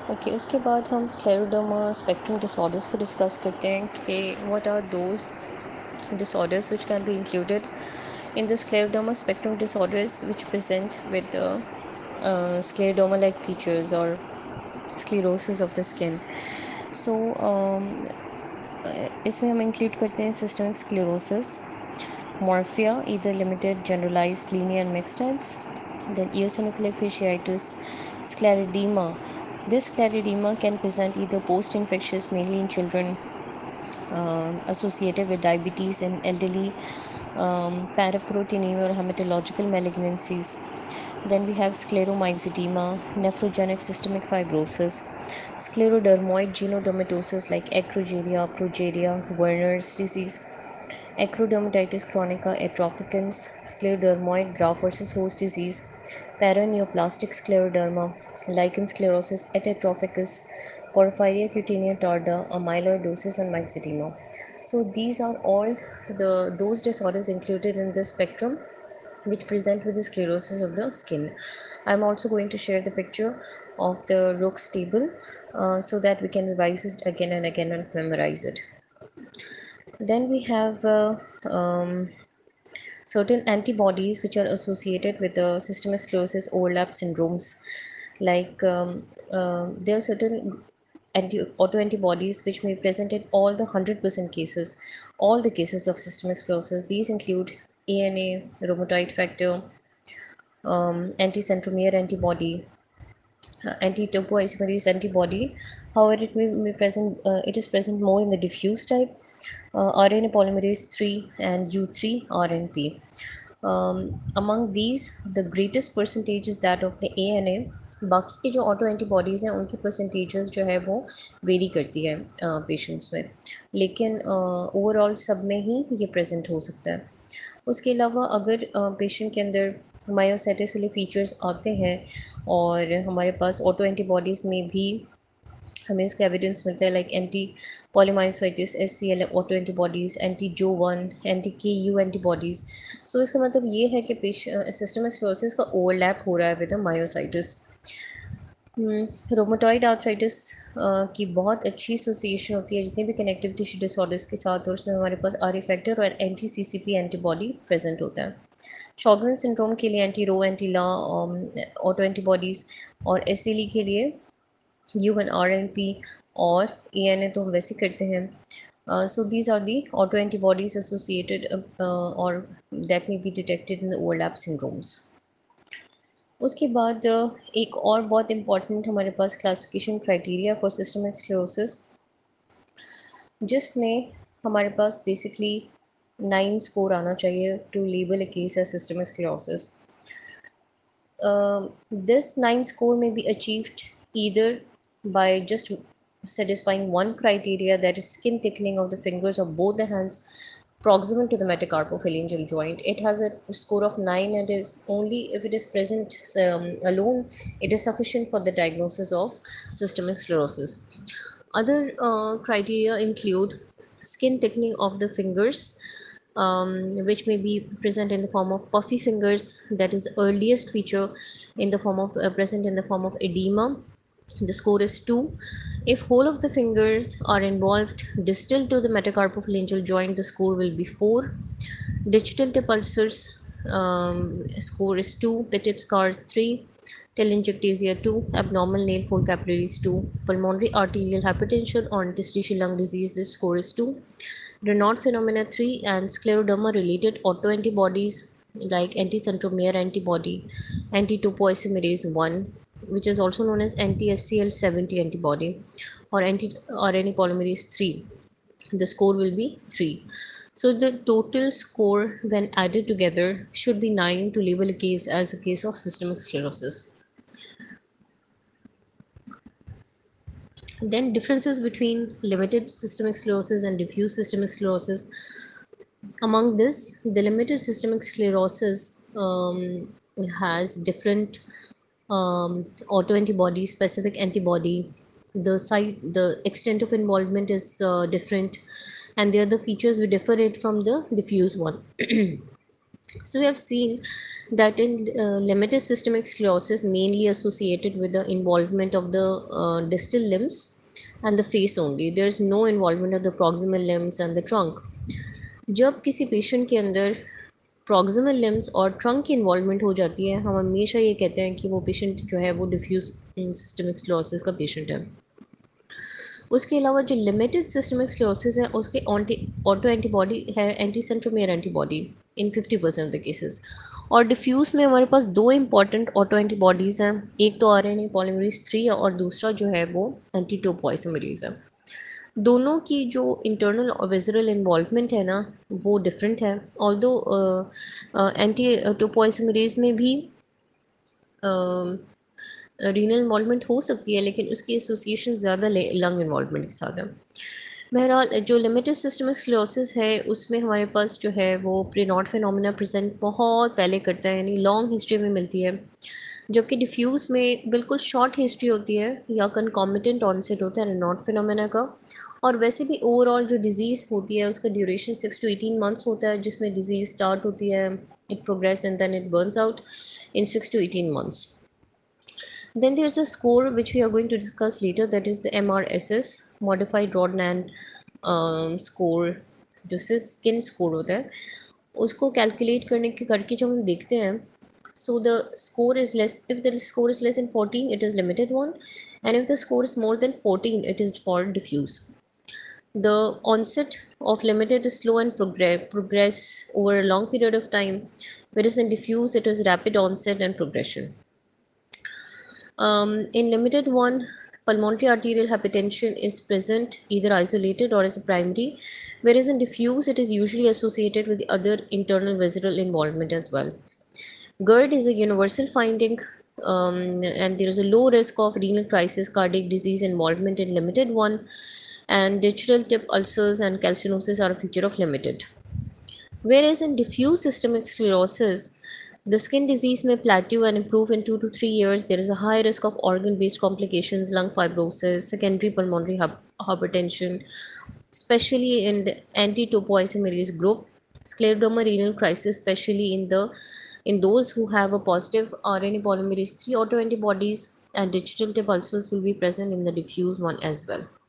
Okay, उसके बाद हम स्क्लेरोडर्मा स्पेक्ट्रम डिसऑर्डर्स को डिस्कस करते हैं कि what are those disorders which can be included in the scleroderma spectrum disorders which present with the scleroderma like features or sclerosis of the skin. So इसमें हम include करते हैं systemic sclerosis, morphea, either limited, generalized, linear and mixed types, then eosinophilic fasciitis, scleroderma. This scleroderma can present either post-infectious, mainly in children, associated with diabetes in elderly, paraproteinemia or hematological malignancies. Then we have scleromyxedema, nephrogenic systemic fibrosis, sclerodermoid genodermatosis like acrogeria, progeria, Werner's disease, acrodermatitis chronica atrophicans, sclerodermoid graft versus host disease, paraneoplastic scleroderma, lichen sclerosis atatrophicus, porphyria cutanea tarda, amyloidosis, and myxedema. So these are all those disorders included in the spectrum which present with the sclerosis of the skin. I'm also going to share the picture of the Rook's table so that we can revise it again and again and memorize it. Then we have certain antibodies which are associated with the systemic sclerosis overlap syndromes. Like there are certain autoantibodies which may present in all the 100% cases, all the cases of systemic sclerosis. These include ANA, rheumatoid factor, anti-centromere antibody, anti-topoisomerase antibody. However, it is present more in the diffuse type, RNA polymerase 3 and U3 RNP. Among these, the greatest percentage is that of the ANA. बाकी के जो auto antibodies हैं उनकी percentages जो है वो very करती है पेशेंट्स में, लेकिन ओवरऑल सब में ही ये प्रेजेंट हो सकता है. उसके अलावा अगर पेशेंट के अंदर मायोसाइटिस वाले फीचर्स आते हैं और हमारे पास ऑटो एंटीबॉडीज़ में भी हमें उसका एविडेंस मिलता है, like anti polymyositis SCL auto antibodies, anti जो1, एंटी KU एंटीबॉडीज़. सो इसका मतलब ये है कि सिस्टमिक स्क्लेरोसिस का ओवरलैप हो रहा है विद मायोसाइटिस. रोमेटॉइड आर्थराइटिस की बहुत अच्छी एसोसिएशन होती है जितनी भी कनेक्टिव टिश्यू डिसऑर्डर्स के साथ, और उसमें हमारे पास आर फैक्टर और एंटी CCP एंटीबॉडी प्रेजेंट होता है. शॉगरेन सिंड्रोम के लिए anti Ro, anti La auto antibodies, और SLE के लिए U1 RNP और ANA तो हम वैसे करते हैं. So these are the autoantibodies associated or that may be detected in the overlap syndromes. उसके बाद एक और बहुत इम्पॉर्टेंट हमारे पास classification criteria for systemic sclerosis, जिसमें हमारे पास बेसिकली 9 स्कोर आना चाहिए to label a case as systemic sclerosis. This 9 score may be achieved either by just satisfying one criteria, that is skin thickening of the fingers of both the hands proximal to the metacarpophalangeal joint. It has a score of 9 and is only if it is present alone, it is sufficient for the diagnosis of systemic sclerosis. Other criteria include skin thickening of the fingers, which may be present in the form of puffy fingers, that is earliest feature in the form of present in the form of edema. The score is 2. If whole of the fingers are involved distal to the metacarpophalangeal joint, the score will be 4. Digital tip ulcers, score is 2. Pitted scars 3. Telangiectasia 2. Abnormal nail fold capillaries 2. Pulmonary arterial hypertension or interstitial lung disease, the score is 2. Raynaud phenomena 3 and scleroderma related autoantibodies like anti-centromere antibody, anti-topoisomerase 1, which is also known as anti-SCL70 antibody, or anti-RNA polymerase 3. The score will be 3. So the total score when added together should be 9 to label a case as a case of systemic sclerosis. Then differences between limited systemic sclerosis and diffuse systemic sclerosis. Among this, the limited systemic sclerosis has different autoantibody, specific antibody. The extent of involvement is different, and the other features will differ it from the diffuse one. So we have seen that in limited systemic sclerosis, mainly associated with the involvement of the distal limbs and the face only. There is no involvement of the proximal limbs and the trunk. जब किसी patient के अंदर proximal limbs और trunk की involvement हो जाती है, हम हमेशा ये कहते हैं कि वो पेशेंट जो है वो डिफ्यूज सिस्टमिक स्क्लेरोसिस का पेशेंट है। उसके अलावा जो लिमिटेड सिस्टमिक स्क्लेरोसिस है उसके ऑटो एंटीबॉडी है, anti centromere antibody in 50% of the cases. और डिफ्यूज़ में हमारे पास दो इंपॉर्टेंट ऑटो एंटीबॉडीज़ हैं, एक तो आरएनए पॉलीमरेज 3 है और दूसरा जो है वो एंटी टोपोइसोमेरेज है। दोनों की जो इंटरनल और विज़रल इन्वॉल्वमेंट है ना वो डिफरेंट है। ऑल्दो एंटी टोपोइसोमेरेज में भी रीनल इन्वॉल्वमेंट हो सकती है, लेकिन उसकी एसोसिएशन ज़्यादा लंग इन्वॉल्वमेंट के साथ है। बहरहाल जो लिमिटेड सिस्टमिक स्क्लेरोसिस है उसमें हमारे पास जो है वो प्रीनॉट फिनोमेना प्रेजेंट बहुत पहले करता है, यानी लॉन्ग हिस्ट्री में मिलती है। जबकि डिफ्यूज़ में बिल्कुल शॉर्ट हिस्ट्री होती है या कंकॉमिटेंट ऑनसेट होता है रेनॉट फिनोमेना का। और वैसे भी ओवरऑल जो डिज़ीज़ होती है उसका ड्यूरेशन 6 to 18 मंथ्स होता है, जिसमें डिज़ीज़ स्टार्ट होती है, it progress and then it burns out in 6 to 18 months. Then there's a score which we are going to discuss later, that is the MRSS, Modified Rodnan score, जो skin score होता है उसको calculate करके जब हम देखते हैं, so the score is less, if the score is less than 14 it is limited one, and if the score is more than 14 it is for diffuse. The onset of limited is slow and progress over a long period of time, whereas in diffuse it is rapid onset and progression. In limited one, pulmonary arterial hypertension is present either isolated or as a primary, whereas in diffuse it is usually associated with the other internal visceral involvement as well. GERD is a universal finding, and there is a low risk of renal crisis, cardiac disease involvement in limited one, and digital tip ulcers and calcinosis are a feature of limited. Whereas in diffuse systemic sclerosis, the skin disease may plateau and improve in 2 to 3 years. There is a high risk of organ based complications, lung fibrosis, secondary pulmonary hypertension, especially in the anti topoisomerase group, scleroderma renal crisis, especially in those who have a positive RNA polymerase 3 autoantibodies, and digital tip ulcers will be present in the diffuse one as well.